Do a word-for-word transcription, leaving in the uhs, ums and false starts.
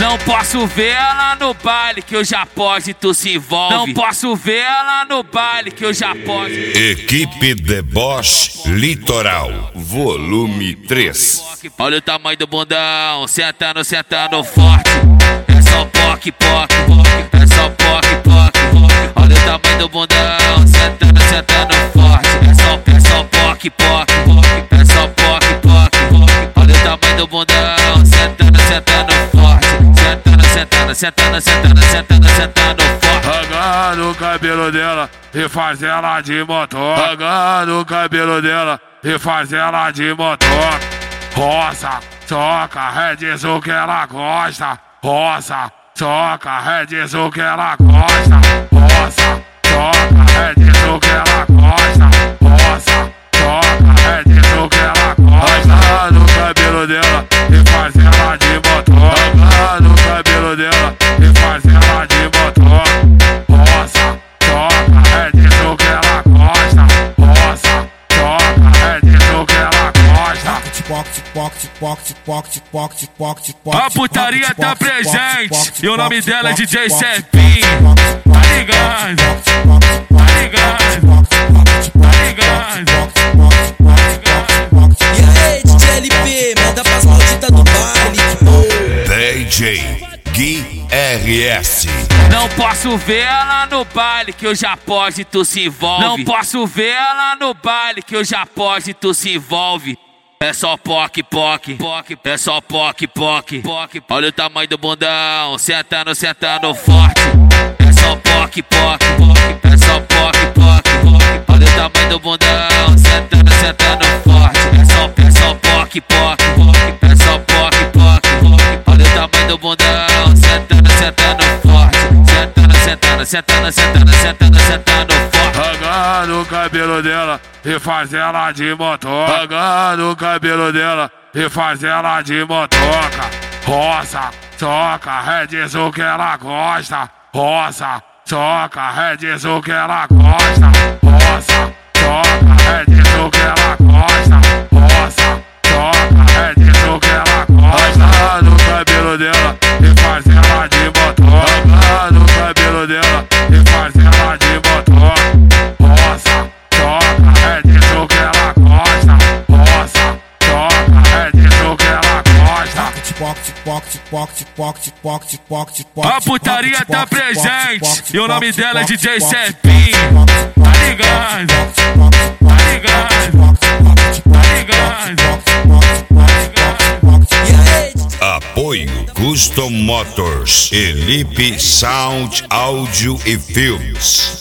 Não posso ver ela no baile que eu já pode, tu se envolve. Não posso ver ela no baile que eu já pode. Equipe Deboche Litoral, volume três. Olha o tamanho do bundão, sentando, sentando forte. É só poc, poc, é só poc, poc. Olha o tamanho do bundão, sentando, sentando forte. É só, é só poc, poc, é só poc, poc. Olha o tamanho do bundão, sentando, sentando forte. Sentando, sentando, sentando, sentando, sentando, sentando forte. Pagando o cabelo dela e faz ela de motor. Pagando o cabelo dela e faz ela de motor. Roça, soca, é disso que ela gosta. Roça, soca, é disso que ela gosta. Roça, soca, é disso que ela gosta. Roça, soca, é disso que ela gosta. Pagando o cabelo dela e faz ela de motor. Pagando o cabelo dela e faz ela de motor. Roça, soca, é disso que ela gosta. Roça, soca, é disso que ela gosta. A putaria tá presente e o nome dela é D J Serpinho. Tá ligado? Tá ligado? Tá ligado? E aí, D J L P, manda pras malditas do baile. D J Gui R S. Não posso ver ela no baile que eu já pode, tu se envolve. Não posso ver ela no baile que eu já pode, tu se envolve. É só poc, poc, poc, é só poc, poc, poc. Olha o tamanho do bundão, sentando, sentando forte. É só poc, poc, poc, é só poc, poc, poc. Olha o tamanho do bundão, sentando, sentando forte. É só, é só poc, poc, poc, é só poc, poc, poc. Olha o tamanho do bundão, sentando, sentando forte. Sentando, sentando, sentando, sentando, sentando, sentando forte. Pagando o cabelo dela e faz ela de motor. Pagando o cabelo dela e faz ela de motoca. Roça, soca, é disso que ela gosta. Roça, soca, é disso que ela gosta. Roça, soca, é disso que ela gosta. Roça, soca, é disso que ela gosta. Pagando o cabelo dela e faz ela de motor. Pagando o cabelo dela e faz ela de motor. Roça, soca, é disso que ela gosta. Roça, soca, é disso que ela gosta. A putaria tá presente e o nome dela é D J Serpinho. Tá ligado? Tá ligado? Tá ligado? Apoio Custom Motors, Elip Sound, Áudio e Filmes.